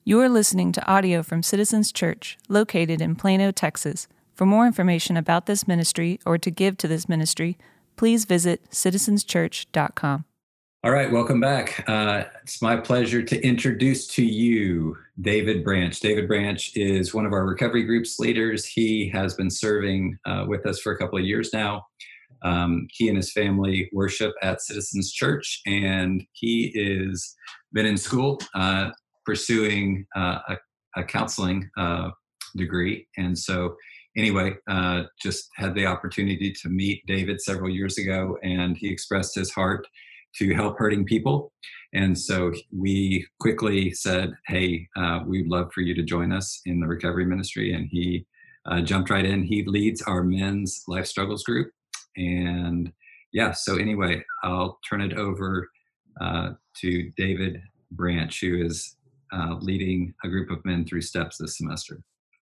You are listening to audio from Citizens Church, located in Plano, Texas. For more information about this ministry or to give to this ministry, please visit citizenschurch.com. All right, welcome back. It's my pleasure to introduce to you David Branch. David Branch is one of our recovery group's leaders. He has been serving with us for a couple of years now. He and his family worship at Citizens Church, and he is been in school pursuing a counseling degree. And so anyway, just had the opportunity to meet David several years ago, and he expressed his heart to help hurting people. And so we quickly said, hey, we'd love for you to join us in the recovery ministry. And he jumped right in. He leads our men's life struggles group. And yeah, so anyway, I'll turn it over to David Branch, who is leading a group of men through steps this semester.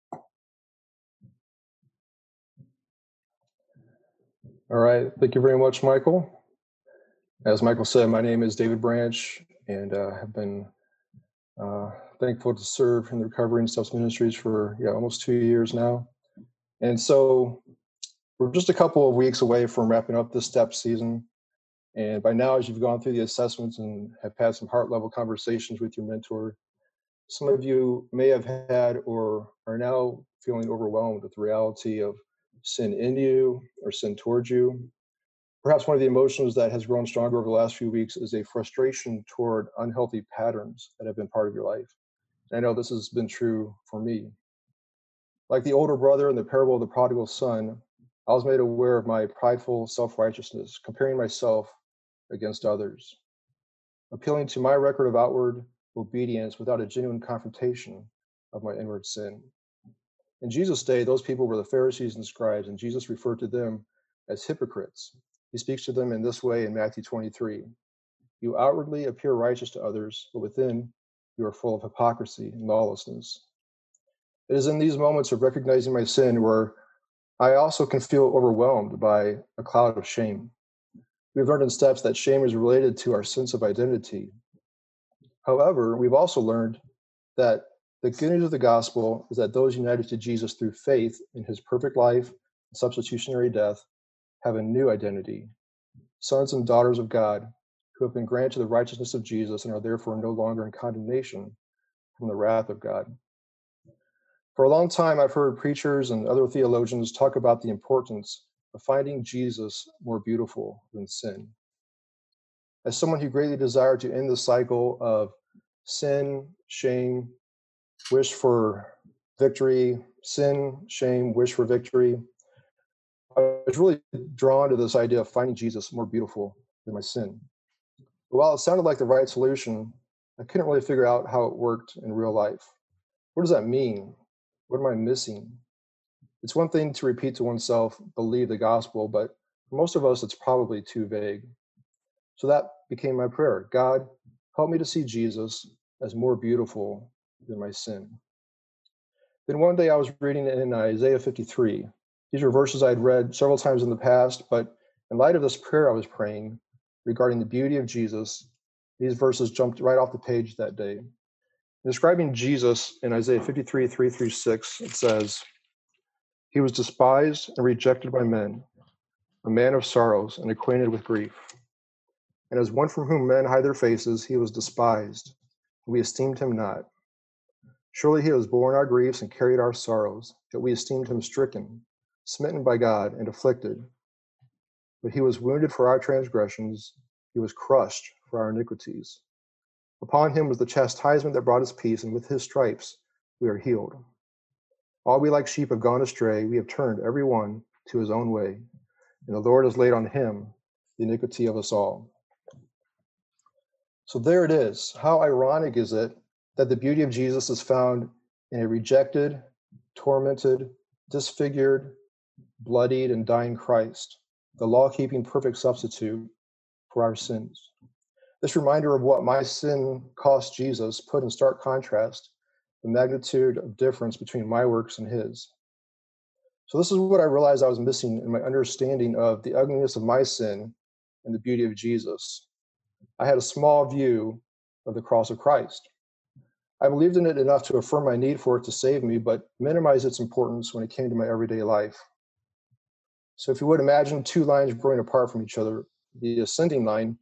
All right, thank you very much, Michael. As Michael said, my name is David Branch, and have been thankful to serve in the Recovery and Steps Ministries for almost 2 years now. And so we're just a couple of weeks away from wrapping up this step season. And by now, as you've gone through the assessments and have had some heart level conversations with your mentor, some of you may have had or are now feeling overwhelmed with the reality of sin in you or sin towards you. Perhaps one of the emotions that has grown stronger over the last few weeks is a frustration toward unhealthy patterns that have been part of your life. And I know this has been true for me. Like the older brother in the parable of the prodigal son, I was made aware of my prideful self-righteousness, comparing myself against others, appealing to my record of outward obedience without a genuine confrontation of my inward sin. In Jesus' day, those people were the Pharisees and scribes, and Jesus referred to them as hypocrites. He speaks to them in this way in Matthew 23. You outwardly appear righteous to others, but within you are full of hypocrisy and lawlessness. It is in these moments of recognizing my sin where I also can feel overwhelmed by a cloud of shame. We've learned in steps that shame is related to our sense of identity. However, we've also learned that the good news of the gospel is that those united to Jesus through faith in his perfect life and substitutionary death have a new identity, sons and daughters of God who have been granted the righteousness of Jesus and are therefore no longer in condemnation from the wrath of God. For a long time, I've heard preachers and other theologians talk about the importance of finding Jesus more beautiful than sin. As someone who greatly desired to end the cycle of sin, shame, wish for victory, sin, shame, wish for victory, I was really drawn to this idea of finding Jesus more beautiful than my sin. But while it sounded like the right solution, I couldn't really figure out how it worked in real life. What does that mean? What am I missing? It's one thing to repeat to oneself, believe the gospel, but for most of us, it's probably too vague. So that became my prayer. God, help me to see Jesus as more beautiful than my sin. Then one day I was reading in Isaiah 53. These were verses I had read several times in the past, but in light of this prayer I was praying regarding the beauty of Jesus, these verses jumped right off the page that day. In describing Jesus in Isaiah 53, 3-6, it says, he was despised and rejected by men, a man of sorrows and acquainted with grief. And as one from whom men hide their faces, he was despised, and we esteemed him not. Surely he has borne our griefs and carried our sorrows, yet we esteemed him stricken, smitten by God, and afflicted. But he was wounded for our transgressions, he was crushed for our iniquities. Upon him was the chastisement that brought us peace, and with his stripes we are healed. All we like sheep have gone astray, we have turned every one to his own way, and the Lord has laid on him the iniquity of us all. So there it is. How ironic is it that the beauty of Jesus is found in a rejected, tormented, disfigured, bloodied, and dying Christ, the law-keeping perfect substitute for our sins. This reminder of what my sin cost Jesus put in stark contrast the magnitude of difference between my works and his. So this is what I realized I was missing in my understanding of the ugliness of my sin and the beauty of Jesus. I had a small view of the cross of Christ. I believed in it enough to affirm my need for it to save me, but minimize its importance when it came to my everyday life. So if you would imagine two lines growing apart from each other, the ascending line,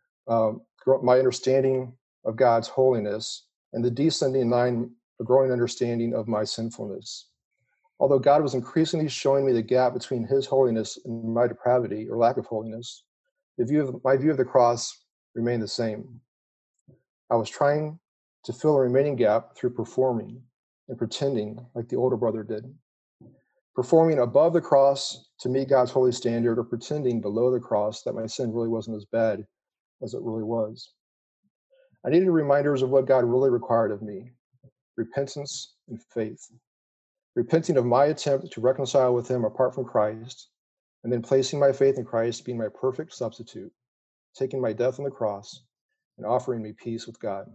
my understanding of God's holiness, and the descending line, a growing understanding of my sinfulness. Although God was increasingly showing me the gap between his holiness and my depravity or lack of holiness, my view of the cross remained the same. I was trying to fill the remaining gap through performing and pretending like the older brother did. Performing above the cross to meet God's holy standard, or pretending below the cross that my sin really wasn't as bad as it really was. I needed reminders of what God really required of me: repentance and faith. Repenting of my attempt to reconcile with him apart from Christ, and then placing my faith in Christ being my perfect substitute, taking my death on the cross and offering me peace with God.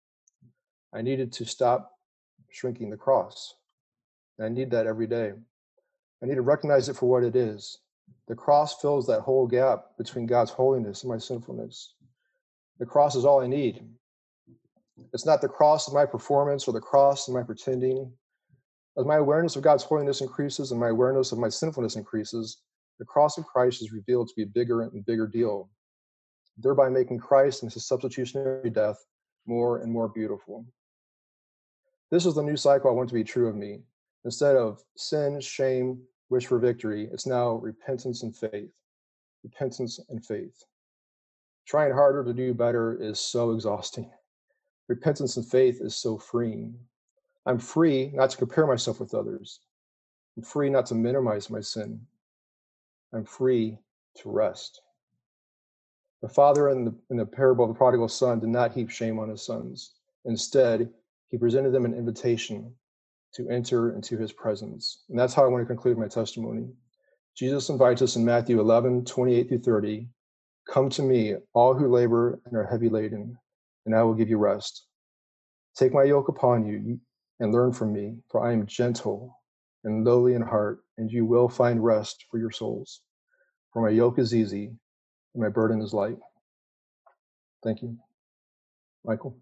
I needed to stop shrinking the cross. And I need that every day. I need to recognize it for what it is. The cross fills that whole gap between God's holiness and my sinfulness. The cross is all I need. It's not the cross of my performance or the cross of my pretending. As my awareness of God's holiness increases and my awareness of my sinfulness increases, the cross of Christ is revealed to be a bigger and bigger deal, thereby making Christ and his substitutionary death more and more beautiful. This is the new cycle I want to be true of me. Instead of sin, shame, wish for victory, it's now repentance and faith. Repentance and faith. Trying harder to do better is so exhausting. Repentance and faith is so freeing. I'm free not to compare myself with others. I'm free not to minimize my sin. I'm free to rest. The father in the parable of the prodigal son did not heap shame on his sons. Instead, he presented them an invitation to enter into his presence. And that's how I want to conclude my testimony. Jesus invites us in Matthew 11:28-30, "Come to me, all who labor and are heavy laden, and I will give you rest. Take my yoke upon you and learn from me, for I am gentle and lowly in heart, and you will find rest for your souls. For my yoke is easy and my burden is light." Thank you. Michael.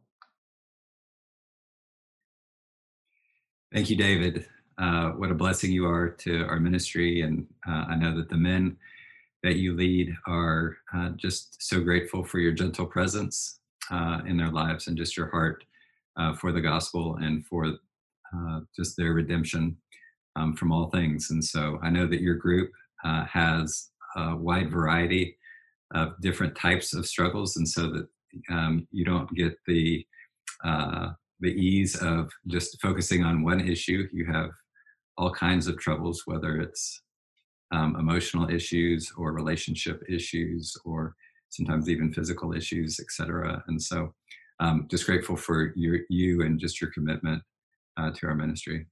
Thank you, David. What a blessing you are to our ministry. And I know that the men that you lead are just so grateful for your gentle presence in their lives, and just your heart for the gospel and for just their redemption from all things. And so I know that your group has a wide variety of different types of struggles, and so that you don't get the ease of just focusing on one issue. You have all kinds of troubles, whether it's emotional issues or relationship issues, or sometimes even physical issues, etc. And so just grateful for you and just your commitment to our ministry.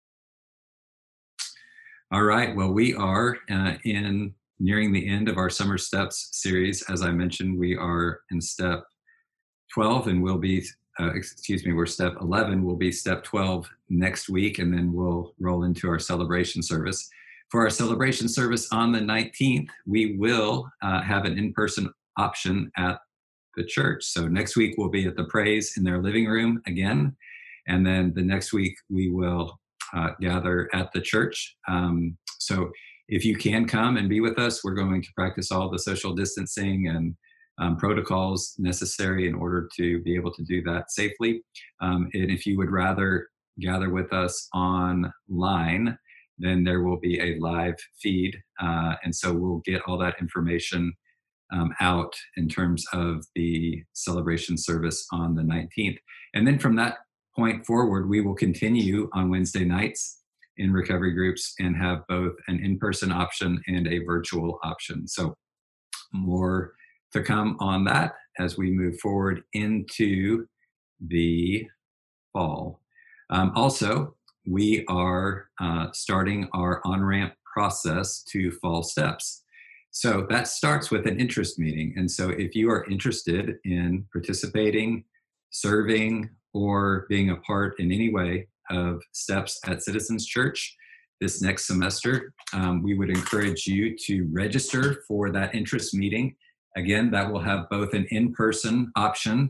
All right, well, we are nearing the end of our Summer Steps series. As I mentioned, we are in step 12, and we'll be we're step 11. We'll be step 12 next week, and then we'll roll into our celebration service. For our celebration service on the 19th, we will have an in-person option at the church. So next week we'll be at the Praise in their living room again, and then the next week we will gather at the church. So if you can come and be with us, we're going to practice all the social distancing and protocols necessary in order to be able to do that safely. And if you would rather gather with us online, then there will be a live feed. And so we'll get all that information out in terms of the celebration service on the 19th. And then from that point forward, we will continue on Wednesday nights in recovery groups and have both an in-person option and a virtual option. So more to come on that as we move forward into the fall. Also, we are starting our on-ramp process to Fall Steps. So that starts with an interest meeting. And so if you are interested in participating, serving, or being a part in any way of Steps at Citizens Church this next semester, we would encourage you to register for that interest meeting. Again, that will have both an in-person option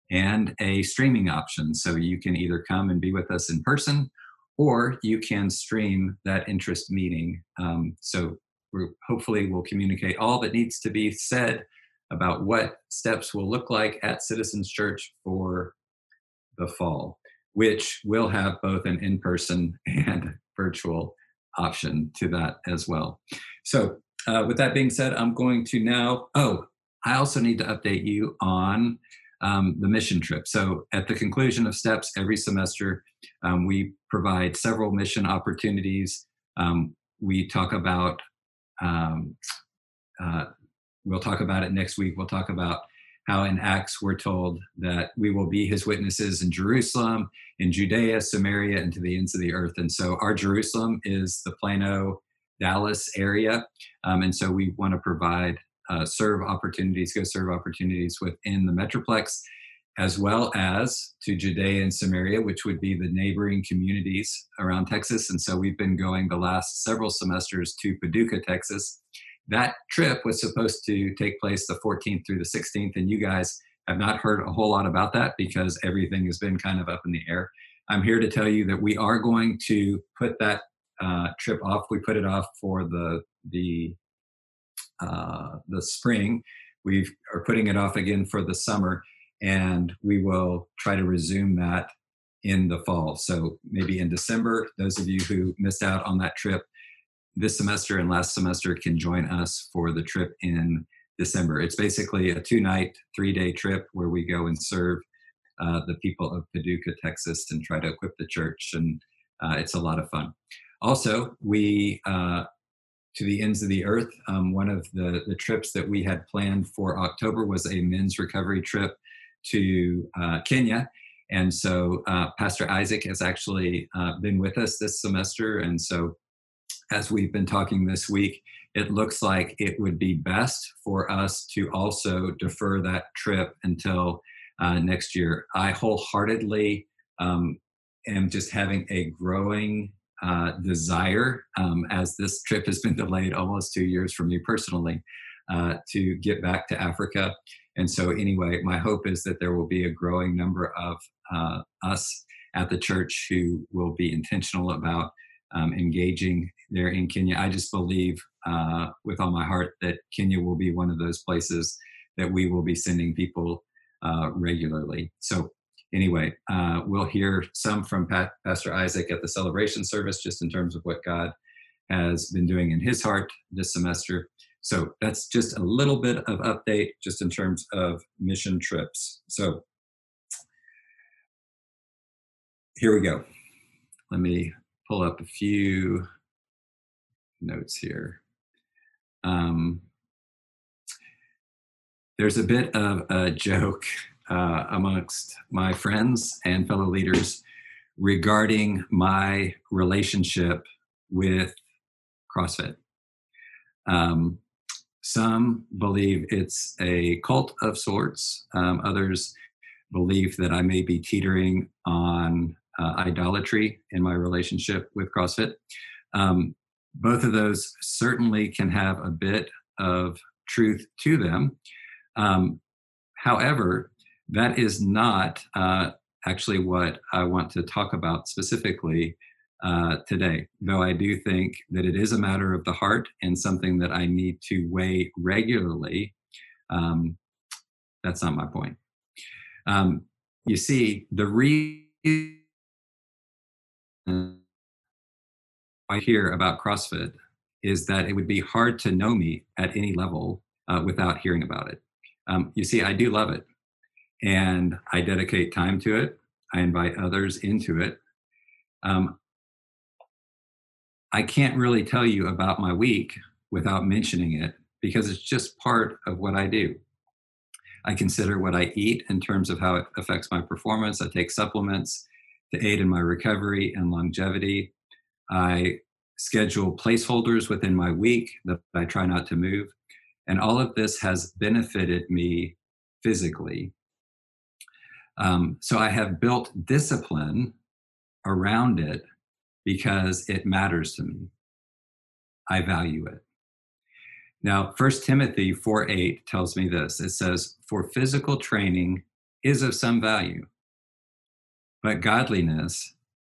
and a streaming option. So you can either come and be with us in person, or you can stream that interest meeting. So hopefully we'll communicate all that needs to be said about what steps will look like at Citizens Church for the fall, which will have both an in-person and virtual option to that as well. So with that being said, I'm going to now, I also need to update you on the mission trip. So at the conclusion of steps every semester, we provide several mission opportunities. We talk about, we'll talk about it next week. We'll talk about how in Acts we're told that we will be his witnesses in Jerusalem, in Judea, Samaria, and to the ends of the earth. And so our Jerusalem is the Plano, Dallas area. And so we want to provide go serve opportunities within the Metroplex, as well as to Judea and Samaria, which would be the neighboring communities around Texas. And so we've been going the last several semesters to Paducah, Texas. That trip was supposed to take place the 14th through the 16th, and you guys have not heard a whole lot about that because everything has been kind of up in the air. I'm here to tell you that we are going to put that trip off. We put it off for the spring. We are putting it off again for the summer, and we will try to resume that in the fall. So maybe in December, those of you who missed out on that trip this semester and last semester can join us for the trip in December. It's basically a 2-night, 3-day trip where we go and serve the people of Paducah, Texas, and try to equip the church. And it's a lot of fun. Also, we, to the ends of the earth, one of the trips that we had planned for October was a men's recovery trip to Kenya. And so Pastor Isaac has actually been with us this semester. And so as we've been talking this week, it looks like it would be best for us to also defer that trip until next year. I wholeheartedly am just having a growing desire, as this trip has been delayed almost 2 years for me personally, to get back to Africa. And so anyway, my hope is that there will be a growing number of us at the church who will be intentional about engaging there in Kenya. I just believe with all my heart that Kenya will be one of those places that we will be sending people regularly. So anyway, we'll hear some from Pastor Isaac at the celebration service, just in terms of what God has been doing in his heart this semester. So that's just a little bit of update just in terms of mission trips. So here we go. Let me pull up a few notes here. There's a bit of a joke amongst my friends and fellow leaders regarding my relationship with CrossFit. Some believe it's a cult of sorts. Others believe that I may be teetering on idolatry in my relationship with CrossFit. Both of those certainly can have a bit of truth to them. However, that is not actually what I want to talk about specifically today, though I do think that it is a matter of the heart and something that I need to weigh regularly. That's not my point. You see, the reason I hear about CrossFit is that it would be hard to know me at any level without hearing about it. You see, I do love it, and I dedicate time to it. I invite others into it. I can't really tell you about my week without mentioning it because it's just part of what I do. I consider what I eat in terms of how it affects my performance. I take supplements to aid in my recovery and longevity. I schedule placeholders within my week that I try not to move. And all of this has benefited me physically. So I have built discipline around it because it matters to me. I value it. Now, 1 Timothy 4:8 tells me this. It says, "For physical training is of some value, but godliness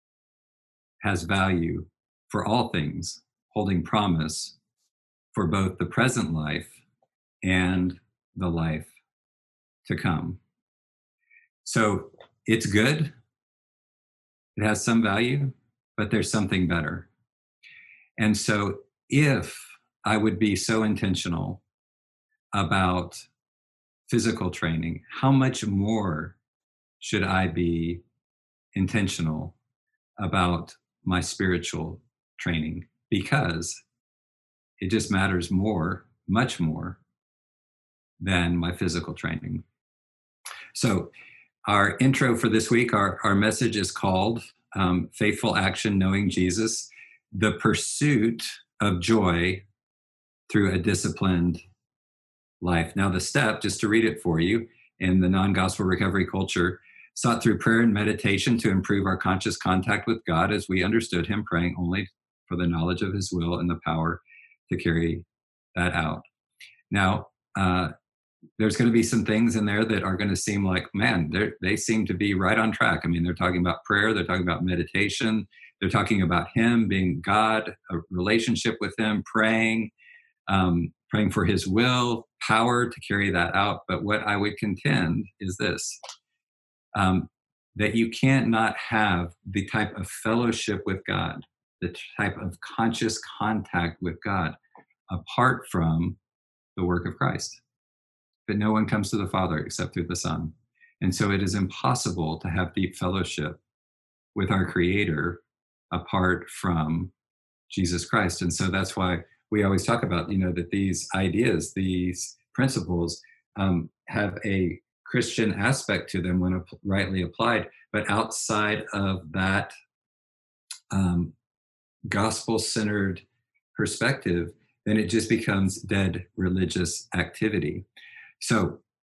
has value for all things, holding promise for both the present life and the life to come. So it's good. It has some value, but there's something better. And so if I would be so intentional about physical training, how much more should I be intentional about my spiritual training? Because it just matters more, much more than my physical training. So our intro for this week, our message is called Faithful Action, Knowing Jesus, the Pursuit of Joy Through a Disciplined Life. Now the step, just to read it for you, in the non-gospel recovery culture, sought through prayer and meditation to improve our conscious contact with God as we understood him, praying only for the knowledge of his will and the power to carry that out. Now, there's going to be some things in there that are going to seem like, man, they seem to be right on track. I mean, they're talking about prayer, they're talking about meditation, they're talking about him being God, a relationship with him, praying for his will, power to carry that out. But what I would contend is this, that you can't not have the type of fellowship with God, the type of conscious contact with God, apart from the work of Christ. But no one comes to the Father except through the Son. And so it is impossible to have deep fellowship with our Creator apart from Jesus Christ. And so that's why we always talk about, that these ideas, these principles have a Christian aspect to them when rightly applied, but outside of that gospel-centered perspective, then it just becomes dead religious activity. So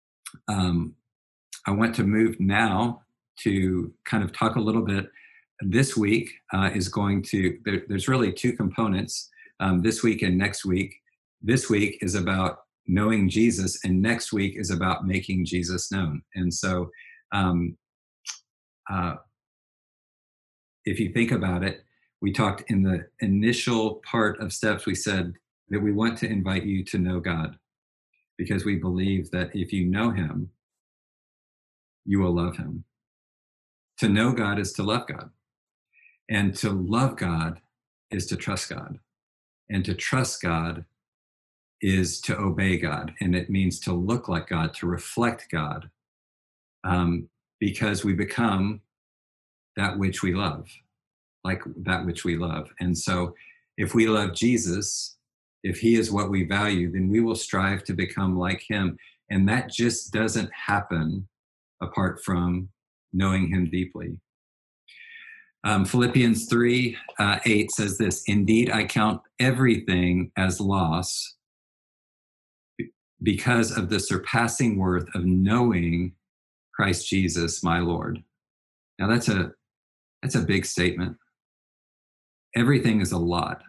I want to move now to kind of talk a little bit. This week is going to, there's really two components, this week and next week. This week is about knowing Jesus, and next week is about making Jesus known. And so if you think about it, we talked in the initial part of steps, we said that we want to invite you to know God, because we believe that if you know him, you will love him. To know God is to love God. And to love God is to trust God. And to trust God is to obey God. And it means to look like God, to reflect God, because we become that which we love, like that which we love. And so if we love Jesus, if he is what we value, then we will strive to become like him. And that just doesn't happen apart from knowing him deeply. Philippians 3:8 says this, "Indeed, I count everything as loss because of the surpassing worth of knowing Christ Jesus, my Lord." Now that's a big statement. Everything is a lot.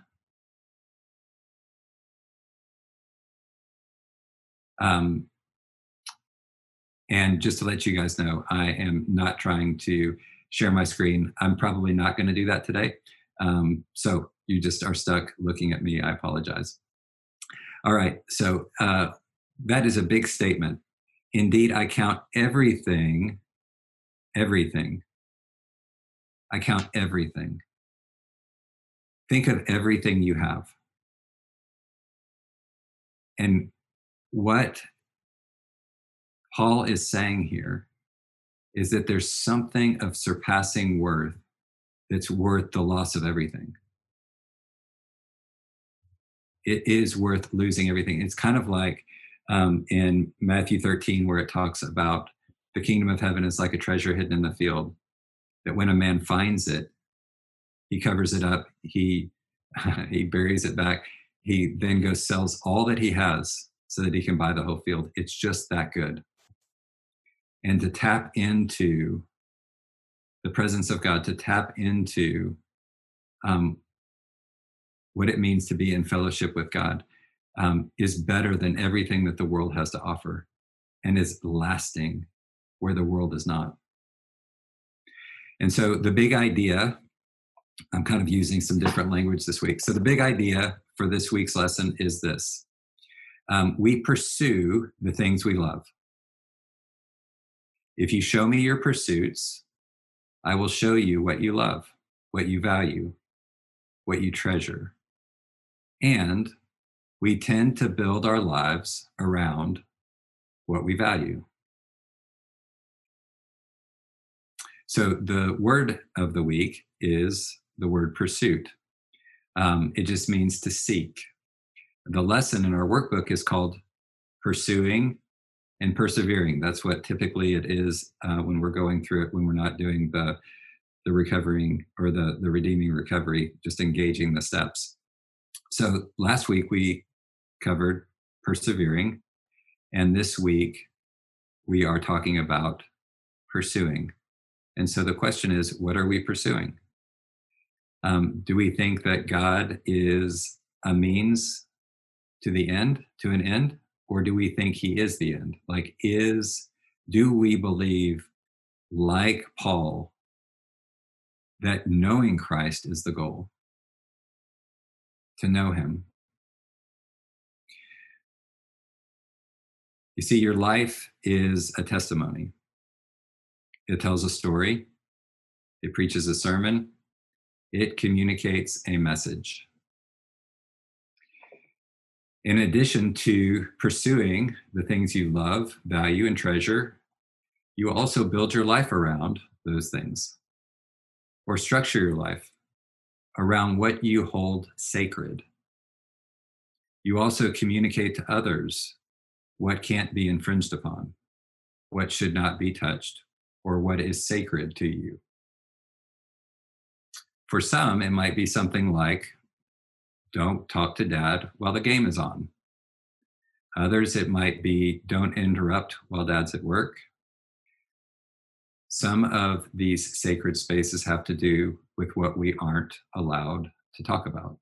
And just to let you guys know, I am not trying to share my screen. I'm probably not going to do that today. So you just are stuck looking at me. I apologize. All right. So that is a big statement. Indeed, I count everything. I count everything. Think of everything you have. And what Paul is saying here is that there's something of surpassing worth that's worth the loss of everything. It is worth losing everything. It's kind of like in Matthew 13, where it talks about the kingdom of heaven is like a treasure hidden in the field, that when a man finds it, he covers it up, he buries it back, he then goes sells all that he has so that he can buy the whole field. It's just that good. And to tap into the presence of God, to tap into what it means to be in fellowship with God, is better than everything that the world has to offer, and is lasting, where the world is not. And so the big idea, I'm kind of using some different language this week. So the big idea for this week's lesson is this. We pursue the things we love. If you show me your pursuits, I will show you what you love, what you value, what you treasure. And we tend to build our lives around what we value. So the word of the week is the word pursuit. It just means to seek. The lesson in our workbook is called Pursuing and Persevering. That's what typically it is when we're going through it, when we're not doing the recovering or the redeeming recovery, just engaging the steps. So last week we covered persevering, and this week we are talking about pursuing. And so the question is, what are we pursuing? Do we think that God is a means to the end, to an end? Or do we think he is the end? Do we believe, like Paul, that knowing Christ is the goal? To know him. You see, your life is a testimony. It tells a story. It preaches a sermon. It communicates a message. In addition to pursuing the things you love, value, and treasure, you also build your life around those things, or structure your life around what you hold sacred. You also communicate to others what can't be infringed upon, what should not be touched, or what is sacred to you. For some, it might be something like, don't talk to dad while the game is on. Others, it might be, don't interrupt while dad's at work. Some of these sacred spaces have to do with what we aren't allowed to talk about.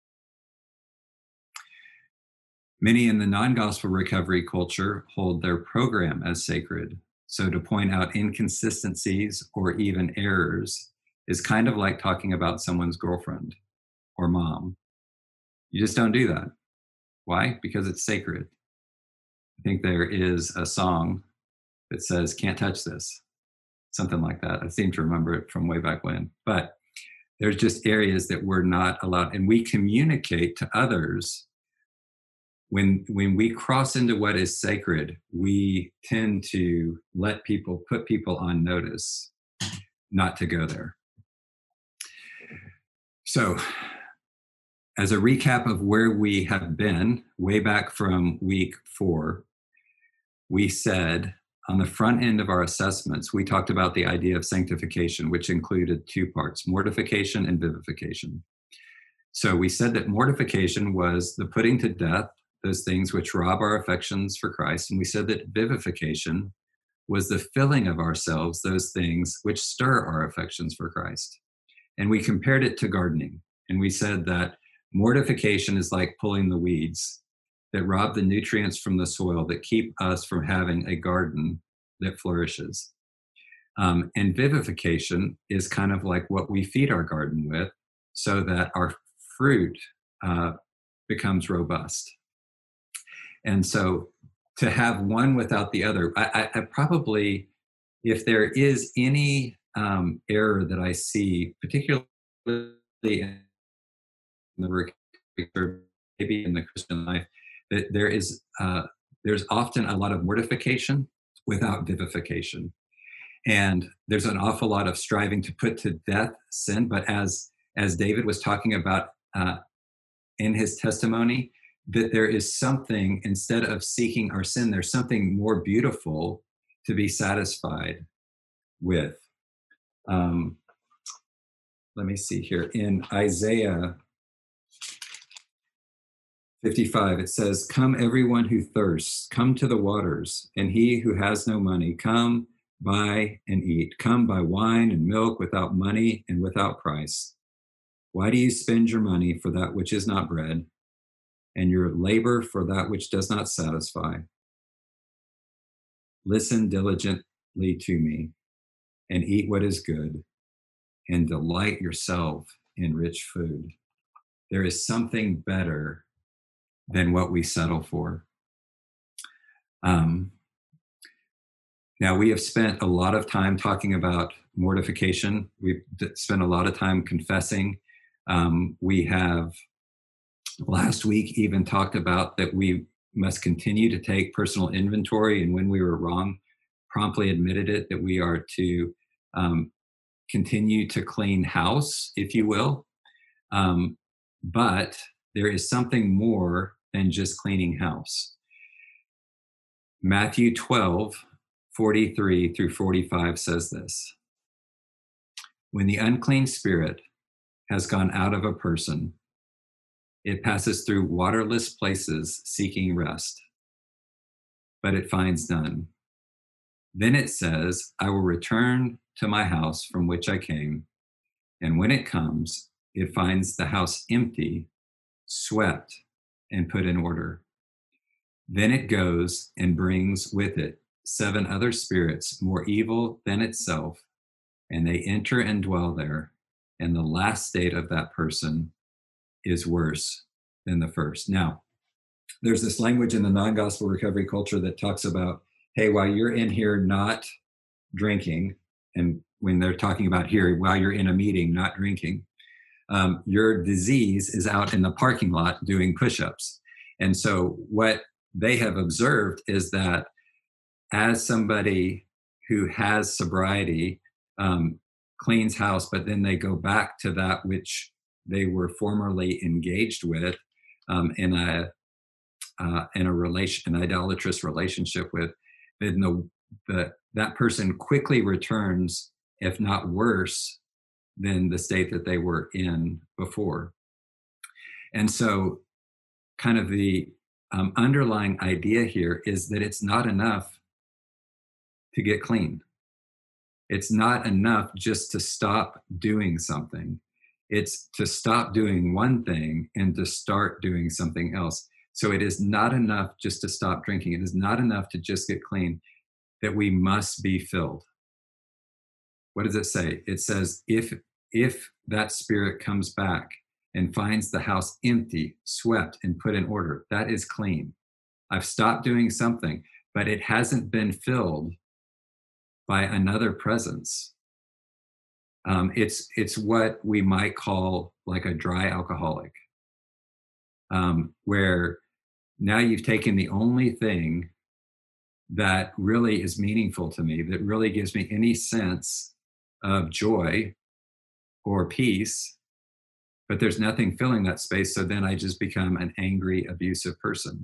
Many in the non-gospel recovery culture hold their program as sacred. So to point out inconsistencies or even errors is kind of like talking about someone's girlfriend or mom. You just don't do that. Why? Because it's sacred. I think there is a song that says, "Can't touch this." Something like that. I seem to remember it from way back when. But there's just areas that we're not allowed. And we communicate to others. When we cross into what is sacred, we tend to put people on notice not to go there. So, as a recap of where we have been, way back from week 4, we said on the front end of our assessments, we talked about the idea of sanctification, which included 2 parts, mortification and vivification. So we said that mortification was the putting to death those things which rob our affections for Christ. And we said that vivification was the filling of ourselves, those things which stir our affections for Christ. And we compared it to gardening. And we said that mortification is like pulling the weeds that rob the nutrients from the soil, that keep us from having a garden that flourishes. And vivification is kind of like what we feed our garden with so that our fruit becomes robust. And so to have one without the other, I probably, if there is any error that I see, particularly in the recovery, maybe in the Christian life, that there's often a lot of mortification without vivification. And there's an awful lot of striving to put to death sin. But as David was talking about in his testimony, that there is something, instead of seeking our sin, there's something more beautiful to be satisfied with. Let me see here. In Isaiah 55, it says, "Come everyone who thirsts, come to the waters, and he who has no money, come buy and eat. Come buy wine and milk without money and without price. Why do you spend your money for that which is not bread, and your labor for that which does not satisfy? Listen to me, and eat what is good, and delight yourself in rich food. There is something better than what we settle for. Now, we have spent a lot of time talking about mortification. We've spent a lot of time confessing. We have last week even talked about that we must continue to take personal inventory, and when we were wrong, promptly admitted it, that we are to continue to clean house, if you will. But there is something more than just cleaning house. Matthew 12:43-45 says this: when the unclean spirit has gone out of a person, it passes through waterless places seeking rest, but it finds none. Then it says, I will return to my house from which I came. And when it comes, it finds the house empty, swept, and put in order. Then it goes and brings with it 7 other spirits more evil than itself, and they enter and dwell there. And the last state of that person is worse than the first. Now, there's this language in the non-gospel recovery culture that talks about, hey, while you're in here not drinking, and when they're talking about here, while you're in a meeting not drinking, your disease is out in the parking lot doing push-ups. And so what they have observed is that as somebody who has sobriety cleans house, but then they go back to that which they were formerly engaged with in a relation, an idolatrous relationship with, then that person quickly returns, if not worse than the state that they were in before. And so kind of the underlying idea here is that it's not enough to get clean. It's not enough just to stop doing something. It's to stop doing one thing and to start doing something else. So it is not enough just to stop drinking. It is not enough to just get clean, that we must be filled. What does it say? It says, if that spirit comes back and finds the house empty, swept, and put in order, that is clean. I've stopped doing something, but it hasn't been filled by another presence. It's what we might call like a dry alcoholic, where now you've taken the only thing that really is meaningful to me, that really gives me any sense of joy or peace, but there's nothing filling that space. So then I just become an angry, abusive person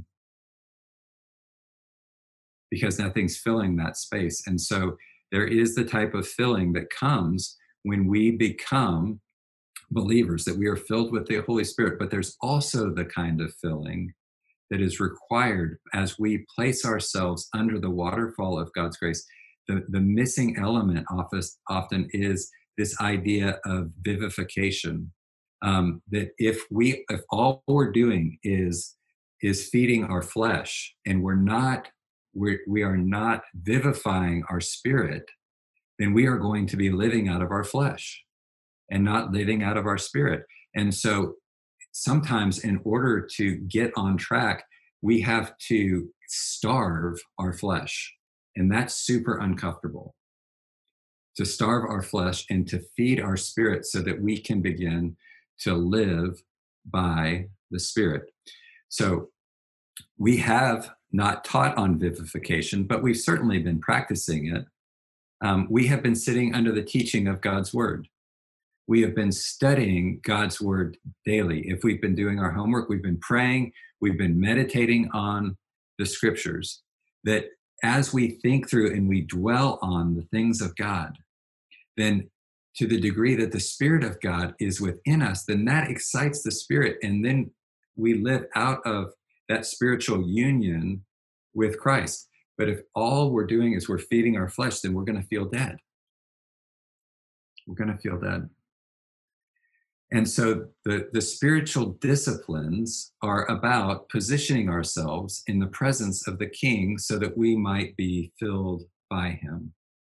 because nothing's filling that space. And so there is the type of filling that comes when we become believers, that we are filled with the Holy Spirit. But there's also the kind of filling that is required as we place ourselves under the waterfall of God's grace. The missing element often is this idea of vivification. That if all we're doing is feeding our flesh, and we are not vivifying our spirit, then we are going to be living out of our flesh and not living out of our spirit. And so sometimes in order to get on track, we have to starve our flesh. And that's super uncomfortable, to starve our flesh and to feed our spirit so that we can begin to live by the Spirit. So we have not taught on vivification, but we've certainly been practicing it. We have been sitting under the teaching of God's Word. We have been studying God's Word daily. If we've been doing our homework, we've been praying, we've been meditating on the Scriptures, that as we think through and we dwell on the things of God, then to the degree that the Spirit of God is within us, then that excites the Spirit. And then we live out of that spiritual union with Christ. But if all we're doing is we're feeding our flesh, then we're going to feel dead. We're going to feel dead. And so the spiritual disciplines are about positioning ourselves in the presence of the King so that we might be filled by him.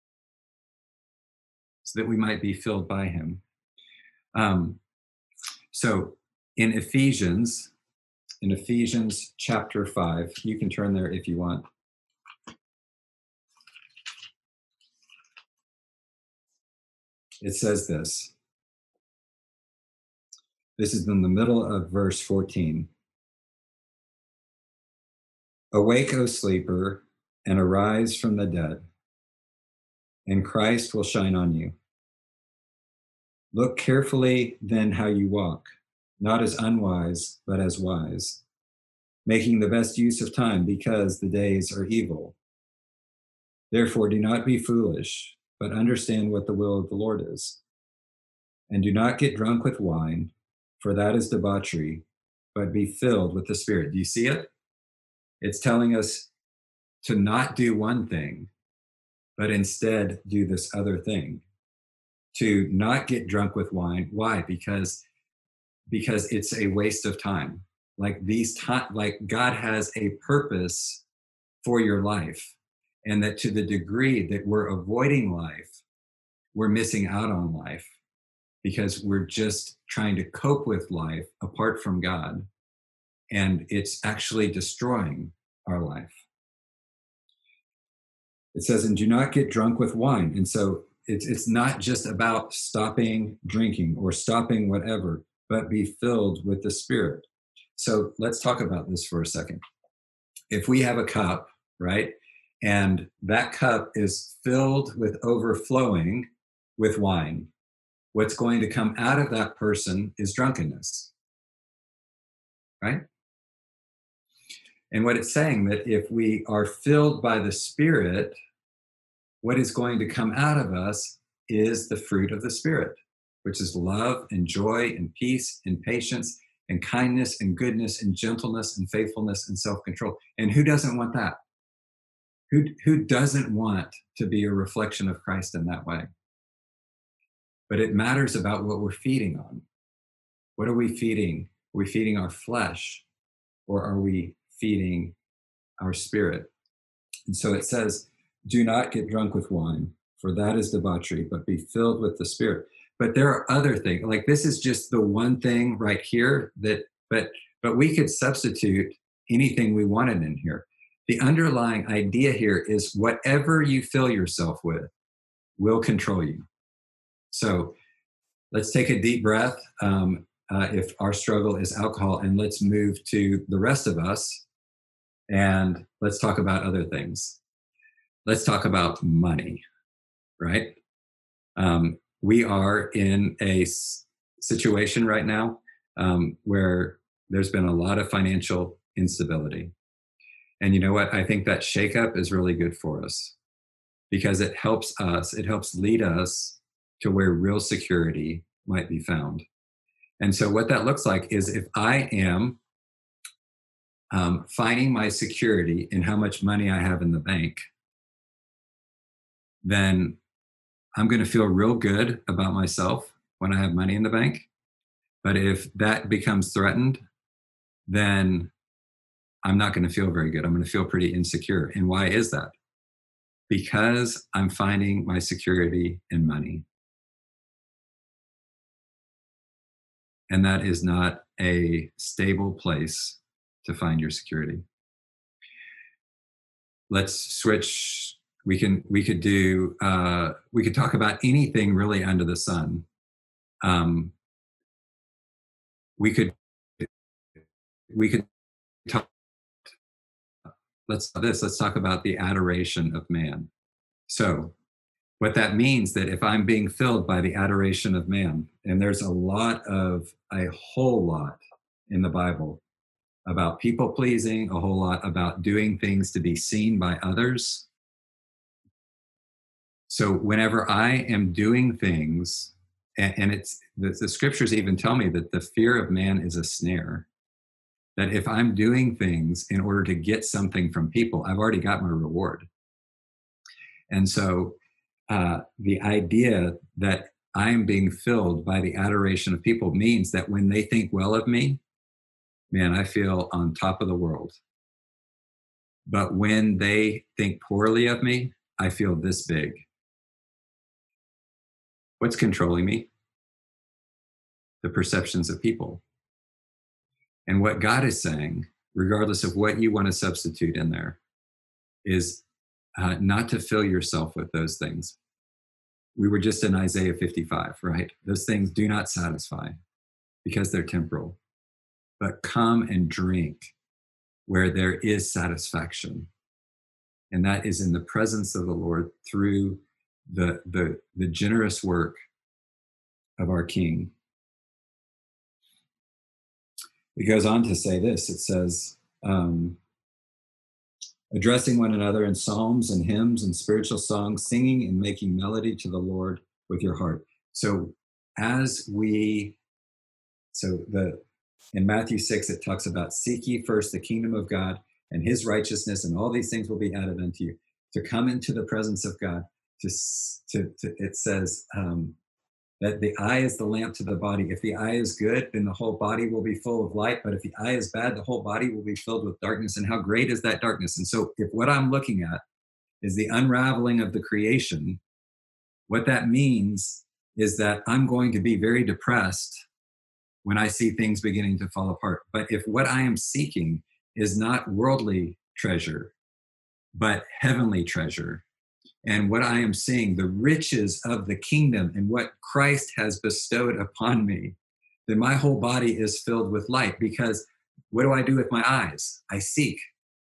so that we might be filled by him. So in Ephesians chapter 5, you can turn there if you want. It says this. This is in the middle of verse 14. Awake, O sleeper, and arise from the dead, and Christ will shine on you. Look carefully then how you walk, not as unwise, but as wise, making the best use of time, because the days are evil. Therefore, do not be foolish, but understand what the will of the Lord is. And do not get drunk with wine, for that is debauchery, but be filled with the Spirit. Do you see it? It's telling us to not do one thing, but instead do this other thing. To not get drunk with wine. Why? Because it's a waste of time. Like God has a purpose for your life, and that to the degree that we're avoiding life, we're missing out on life, because we're just trying to cope with life apart from God, and it's actually destroying our life. It says, and do not get drunk with wine. And so it's not just about stopping drinking or stopping whatever, but be filled with the Spirit. So let's talk about this for a second. If we have a cup, right, and that cup is filled with overflowing with wine, what's going to come out of that person is drunkenness, right? And what it's saying, that if we are filled by the Spirit, what is going to come out of us is the fruit of the Spirit, which is love and joy and peace and patience and kindness and goodness and gentleness and faithfulness and self-control. And who doesn't want that? Who doesn't want to be a reflection of Christ in that way? But it matters about what we're feeding on. What are we feeding? Are we feeding our flesh, or are we feeding our spirit? And so it says, do not get drunk with wine, for that is debauchery, but be filled with the Spirit. But there are other things, like this is just the one thing right here but we could substitute anything we wanted in here. The underlying idea here is whatever you fill yourself with will control you. So let's take a deep breath. If our struggle is alcohol, and let's move to the rest of us, and let's talk about other things. Let's talk about money, right? We are in a situation right now where there's been a lot of financial instability. And you know what? I think that shakeup is really good for us, because it helps lead us to where real security might be found. And so what that looks like is, if I am finding my security in how much money I have in the bank, then I'm going to feel real good about myself when I have money in the bank. But if that becomes threatened, then I'm not going to feel very good. I'm going to feel pretty insecure. And why is that? Because I'm finding my security in money. And that is not a stable place to find your security. Let's switch. We could talk about anything really under the sun. We could talk. Let's talk about the adoration of man. So what that means, that if I'm being filled by the adoration of man, and there's a whole lot in the Bible about people pleasing, a whole lot about doing things to be seen by others. So whenever I am doing things, and it's the scriptures even tell me that the fear of man is a snare, that if I'm doing things in order to get something from people, I've already got my reward. And so the idea that I'm being filled by the adoration of people means that when they think well of me, man, I feel on top of the world. But when they think poorly of me, I feel this big. What's controlling me? The perceptions of people. And what God is saying, regardless of what you want to substitute in there, is not to fill yourself with those things. We were just in Isaiah 55, right? Those things do not satisfy because they're temporal. But come and drink where there is satisfaction. And that is in the presence of the Lord through the generous work of our King. It goes on to say this. It says, addressing one another in psalms and hymns and spiritual songs, singing and making melody to the Lord with your heart. So in Matthew 6, it talks about seek ye first the kingdom of God and his righteousness, and all these things will be added unto you. To come into the presence of God, it says that the eye is the lamp to the body. If the eye is good, then the whole body will be full of light. But if the eye is bad, the whole body will be filled with darkness. And how great is that darkness? And so if what I'm looking at is the unraveling of the creation, what that means is that I'm going to be very depressed when I see things beginning to fall apart. But if what I am seeking is not worldly treasure, but heavenly treasure, and what I am seeing, the riches of the kingdom and what Christ has bestowed upon me, then my whole body is filled with light. Because what do I do with my eyes? I seek.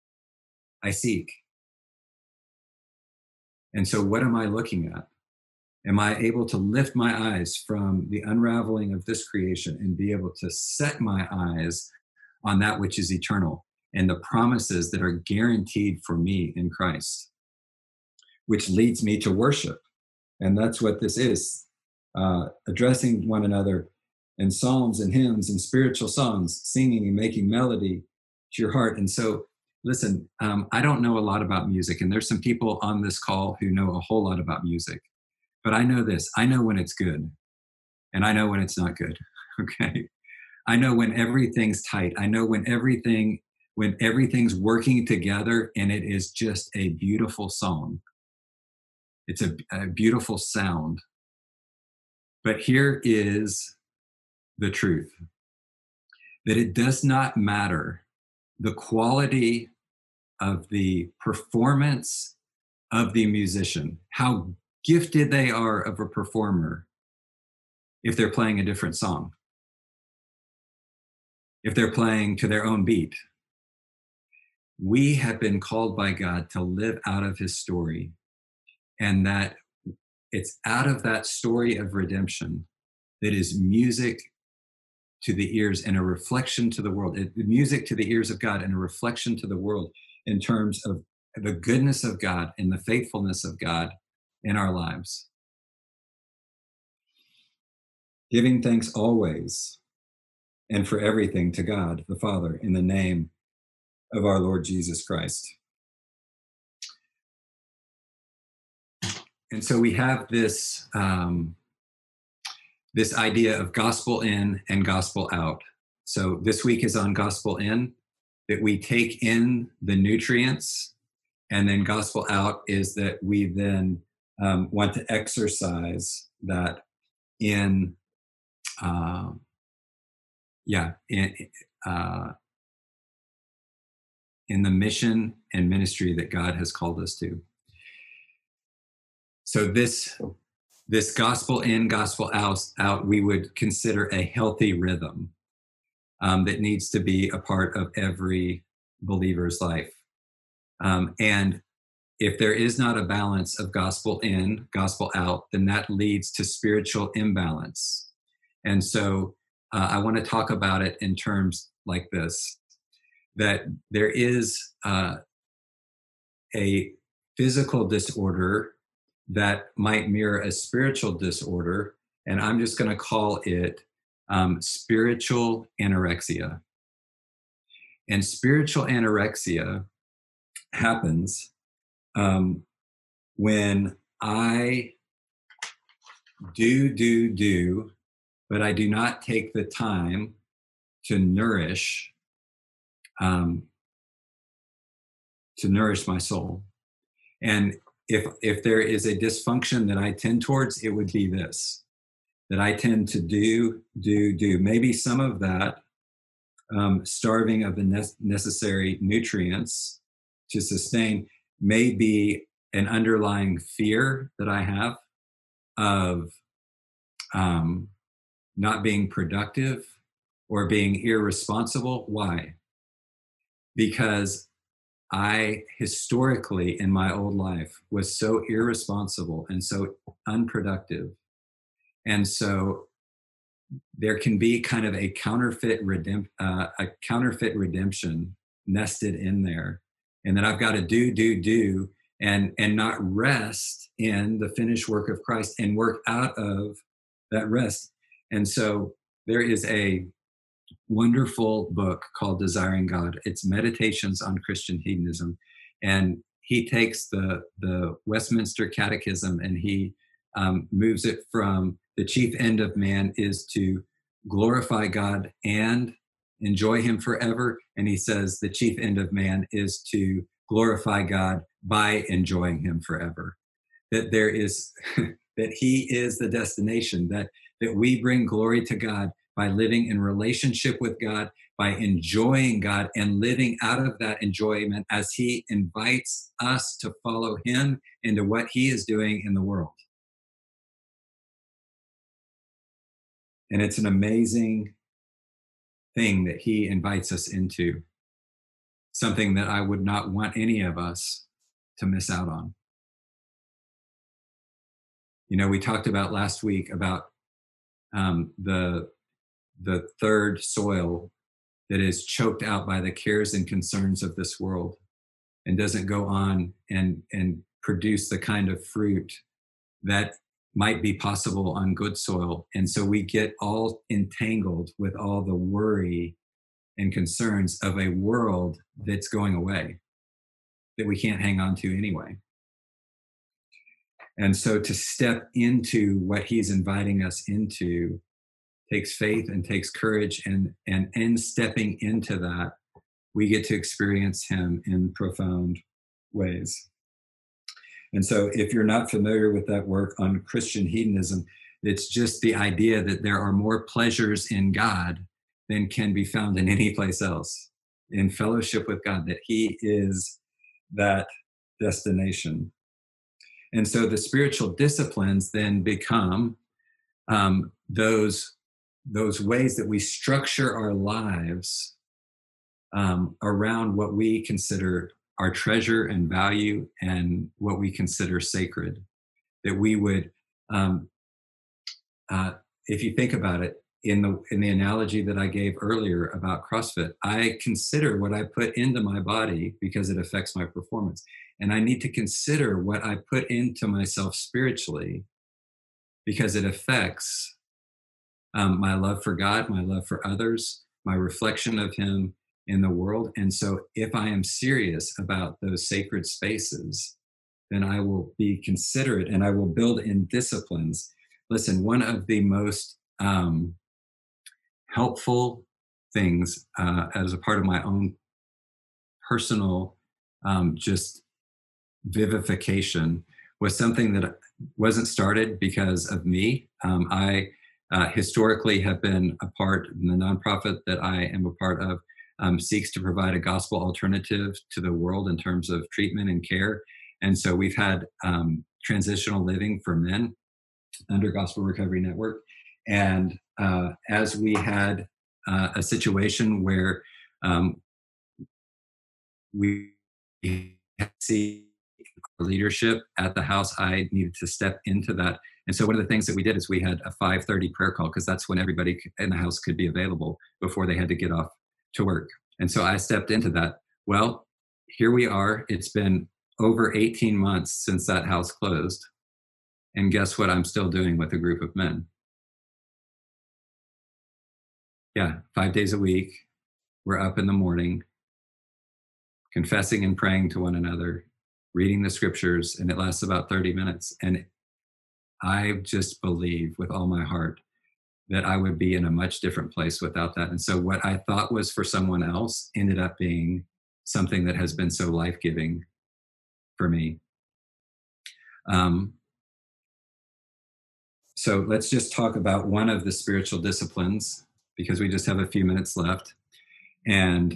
And so what am I looking at? Am I able to lift my eyes from the unraveling of this creation and be able to set my eyes on that which is eternal and the promises that are guaranteed for me in Christ, which leads me to worship? And that's what this is, addressing one another in psalms and hymns and spiritual songs, singing and making melody to your heart. And so, listen, I don't know a lot about music, and there's some people on this call who know a whole lot about music. But I know this. I know when it's good, and I know when it's not good, okay? I know when everything's tight. I know when everything's working together and it is just a beautiful song. It's a beautiful sound. But here is the truth, that it does not matter the quality of the performance of the musician, how gifted they are of a performer, if they're playing a different song, if they're playing to their own beat. We have been called by God to live out of his story, and that it's out of that story of redemption that is music to the ears and a reflection to the world. Music to the ears of God and a reflection to the world in terms of the goodness of God and the faithfulness of God in our lives. Giving thanks always and for everything to God the Father in the name of our Lord Jesus Christ. And so we have this this idea of gospel in and gospel out. So this week is on gospel in, that we take in the nutrients, and then gospel out is that we then want to exercise that in the mission and ministry that God has called us to. So this gospel in, gospel out, we would consider a healthy rhythm that needs to be a part of every believer's life. And if there is not a balance of gospel in, gospel out, then that leads to spiritual imbalance. And so I want to talk about it in terms like this, that there is a physical disorder that might mirror a spiritual disorder, and I'm just going to call it spiritual anorexia. And spiritual anorexia happens when I do, but I do not take the time to nourish my soul. And if there is a dysfunction that I tend towards, it would be this, that I tend to do. Maybe some of that starving of the necessary nutrients to sustain may be an underlying fear that I have of not being productive or being irresponsible. Why? Because I historically in my old life was so irresponsible and so unproductive. And so there can be kind of a counterfeit redemption nested in there. And that I've got to do, and not rest in the finished work of Christ and work out of that rest. And so there is a wonderful book called Desiring God. It's Meditations on Christian Hedonism. And he takes the Westminster Catechism and he moves it from the chief end of man is to glorify God and enjoy him forever. And he says the chief end of man is to glorify God by enjoying him forever. That there is, that he is the destination, that we bring glory to God by living in relationship with God, by enjoying God and living out of that enjoyment as he invites us to follow him into what he is doing in the world. And it's an amazing thing that he invites us into, something that I would not want any of us to miss out on. You know, we talked about last week about the third soil that is choked out by the cares and concerns of this world and doesn't go on and produce the kind of fruit that might be possible on good soil. And so we get all entangled with all the worry and concerns of a world that's going away, that we can't hang on to anyway. And so to step into what he's inviting us into takes faith and takes courage, and in stepping into that, we get to experience him in profound ways. And so if you're not familiar with that work on Christian hedonism, it's just the idea that there are more pleasures in God than can be found in any place else, in fellowship with God, that he is that destination. And so the spiritual disciplines then become those ways that we structure our lives around what we consider our treasure and value and what we consider sacred. That we would, if you think about it, in the analogy that I gave earlier about CrossFit, I consider what I put into my body because it affects my performance. And I need to consider what I put into myself spiritually because it affects my love for God, my love for others, my reflection of him in the world. And so if I am serious about those sacred spaces, then I will be considerate and I will build in disciplines. Listen, one of the most helpful things as a part of my own personal just vivification was something that wasn't started because of me. I historically have been a part, the nonprofit that I am a part of seeks to provide a gospel alternative to the world in terms of treatment and care. And so we've had transitional living for men under Gospel Recovery Network. And as we had a situation where we see leadership at the house, I needed to step into that. And so one of the things that we did is we had a 5:30 prayer call because that's when everybody in the house could be available before they had to get off to work. And so I stepped into that. Well, here we are. It's been over 18 months since that house closed. And guess what I'm still doing with a group of men? Yeah, 5 days a week. We're up in the morning, confessing and praying to one another, reading the scriptures, and it lasts about 30 minutes. And I just believe with all my heart that I would be in a much different place without that. And so what I thought was for someone else ended up being something that has been so life-giving for me. Um, so let's just talk about one of the spiritual disciplines, because we just have a few minutes left. And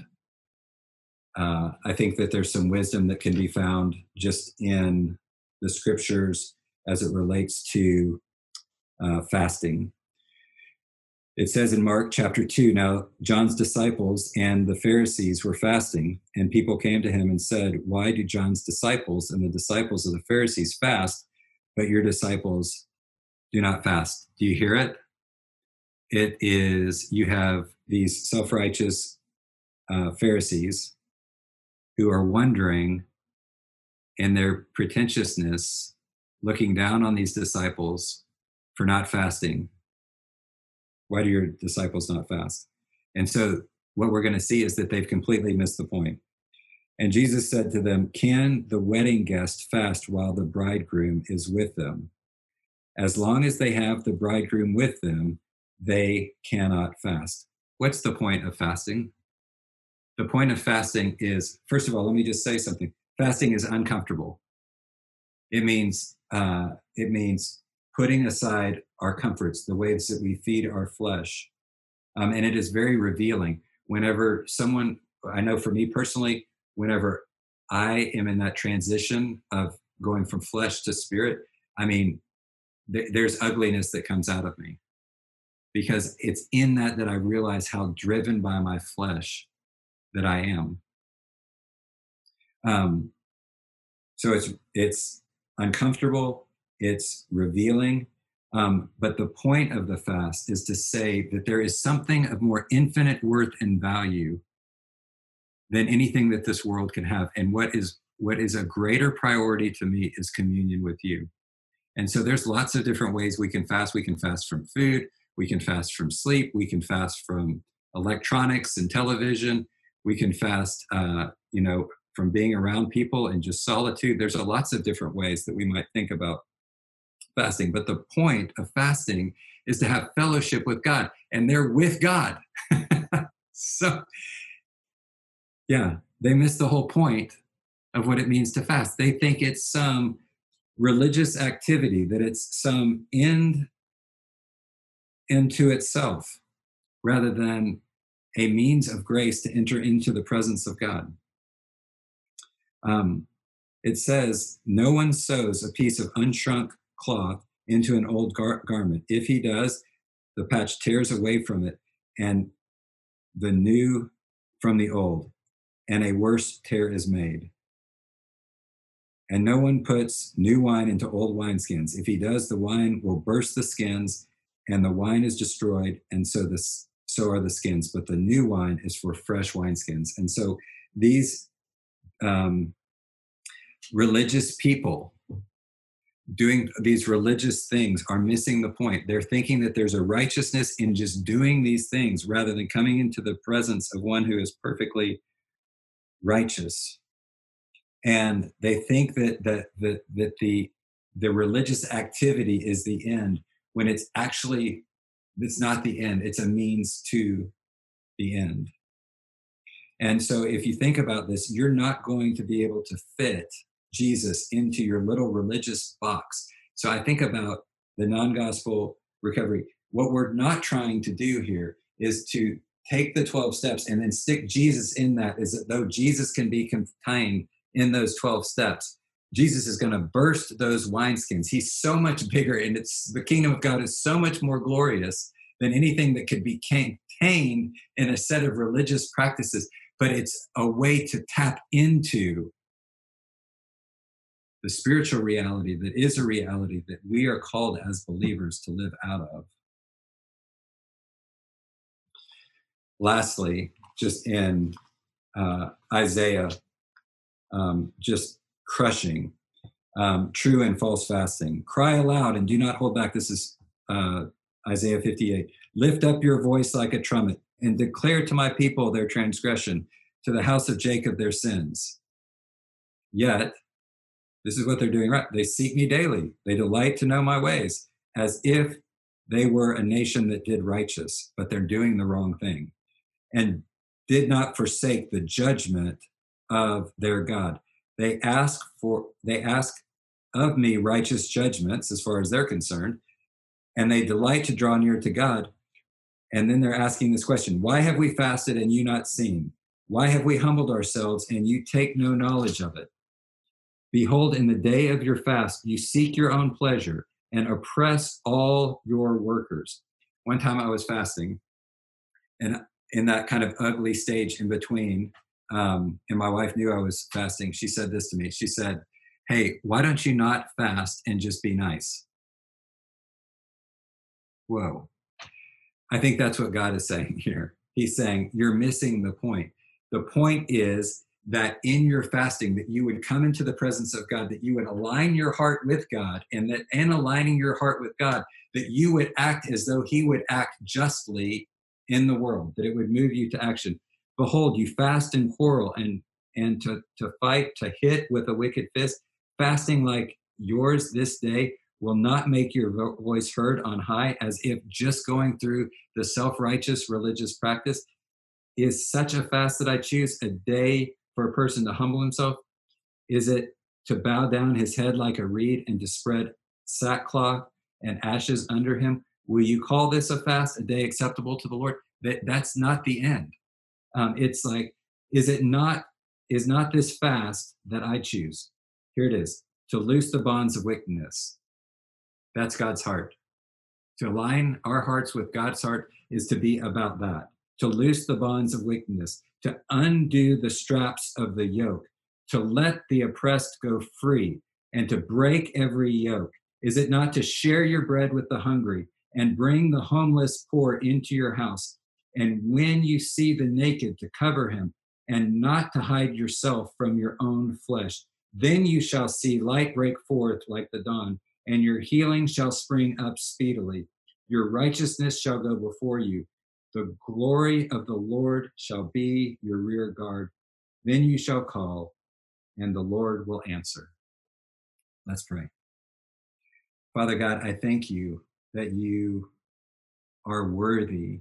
I think that there's some wisdom that can be found just in the scriptures as it relates to fasting. It says in Mark chapter 2, now John's disciples and the Pharisees were fasting, and people came to him and said, why do John's disciples and the disciples of the Pharisees fast, but your disciples do not fast? Do you hear it? It is, you have these self-righteous Pharisees who are wondering in their pretentiousness, looking down on these disciples for not fasting. Why do your disciples not fast? And so what we're going to see is that they've completely missed the point. And Jesus said to them, can the wedding guest fast while the bridegroom is with them? As long as they have the bridegroom with them, they cannot fast. What's the point of fasting? The point of fasting is, first of all, let me just say something. Fasting is uncomfortable. It means putting aside our comforts, the ways that we feed our flesh. And it is very revealing. Whenever someone, I know for me personally, whenever I am in that transition of going from flesh to spirit, I mean, there's ugliness that comes out of me. Because it's in that I realize how driven by my flesh that I am. So it's uncomfortable, it's revealing, but the point of the fast is to say that there is something of more infinite worth and value than anything that this world can have. And what is a greater priority to me is communion with you. And so there's lots of different ways we can fast. We can fast from food, we can fast from sleep, we can fast from electronics and television, we can fast, from being around people and just solitude. There's lots of different ways that we might think about fasting. But the point of fasting is to have fellowship with God, and they're with God. So, yeah, they miss the whole point of what it means to fast. They think it's some religious activity, that it's some end into itself, rather than a means of grace to enter into the presence of God. It says, no one sews a piece of unshrunk cloth into an old garment. If he does, the patch tears away from it, and the new from the old, and a worse tear is made. And no one puts new wine into old wineskins. If he does, the wine will burst the skins, and the wine is destroyed, and so are the skins. But the new wine is for fresh wineskins. And so these religious people doing these religious things are missing the point. They're thinking that there's a righteousness in just doing these things rather than coming into the presence of one who is perfectly righteous. And they think that the religious activity is the end, when it's not the end. It's a means to the end. And so if you think about this, you're not going to be able to fit Jesus into your little religious box. So I think about the non-gospel recovery. What we're not trying to do here is to take the 12 steps and then stick Jesus in that, as though Jesus can be contained in those 12 steps. Jesus is going to burst those wineskins. He's so much bigger, and the kingdom of God is so much more glorious than anything that could be contained in a set of religious practices. But it's a way to tap into the spiritual reality that is a reality that we are called as believers to live out of. Lastly, just in Isaiah, just crushing true and false fasting. Cry aloud and do not hold back. This is Isaiah 58. Lift up your voice like a trumpet and declare to my people their transgression, to the house of Jacob their sins. Yet, this is what they're doing right. They seek me daily. They delight to know my ways, as if they were a nation that did righteous, but they're doing the wrong thing, and did not forsake the judgment of their God. They ask of me righteous judgments as far as they're concerned, and they delight to draw near to God. And then they're asking this question, why have we fasted and you not seen? Why have we humbled ourselves and you take no knowledge of it? Behold, in the day of your fast, you seek your own pleasure and oppress all your workers. One time I was fasting, and in that kind of ugly stage in between, and my wife knew I was fasting, she said this to me. She said, hey, why don't you not fast and just be nice? Whoa. I think that's what God is saying here. He's saying, you're missing the point. The point is that in your fasting, that you would come into the presence of God, that you would align your heart with God, and that in aligning your heart with God, that you would act as though he would act justly in the world, that it would move you to action. Behold, you fast and quarrel and to fight, to hit with a wicked fist. Fasting like yours this day will not make your voice heard on high, as if just going through the self-righteous religious practice. Is such a fast that I choose, a day for a person to humble himself? Is it to bow down his head like a reed and to spread sackcloth and ashes under him? Will you call this a fast, a day acceptable to the Lord? That's not the end. It's like, is not this fast that I choose? Here it is, to loose the bonds of wickedness. That's God's heart. To align our hearts with God's heart is to be about that. To loose the bonds of wickedness, to undo the straps of the yoke, to let the oppressed go free, and to break every yoke. Is it not to share your bread with the hungry and bring the homeless poor into your house? And when you see the naked, to cover him, and not to hide yourself from your own flesh. Then you shall see light break forth like the dawn, and your healing shall spring up speedily. Your righteousness shall go before you. The glory of the Lord shall be your rear guard. Then you shall call, and the Lord will answer. Let's pray. Father God, I thank you that you are worthy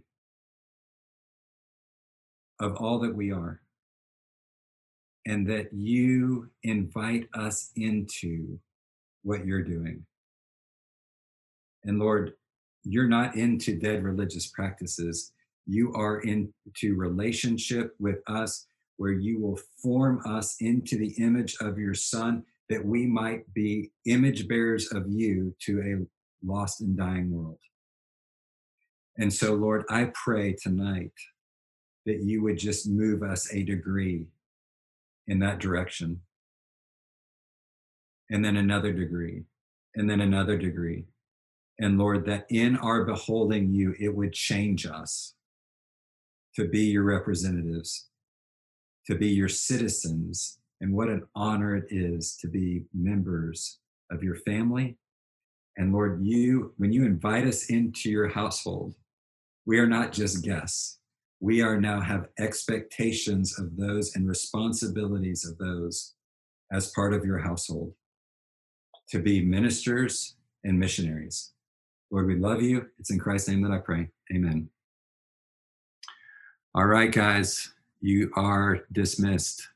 of all that we are, and that you invite us into what you're doing. And Lord, you're not into dead religious practices. You are into relationship with us, where you will form us into the image of your Son, that we might be image bearers of you to a lost and dying world. And so, Lord, I pray tonight that you would just move us a degree in that direction, and then another degree, and then another degree. And Lord, that in our beholding you, it would change us to be your representatives, to be your citizens. And what an honor it is to be members of your family. And Lord, when you invite us into your household, we are not just guests. We are now have expectations of those and responsibilities of those as part of your household, to be ministers and missionaries. Lord, we love you. It's in Christ's name that I pray. Amen. All right, guys, you are dismissed.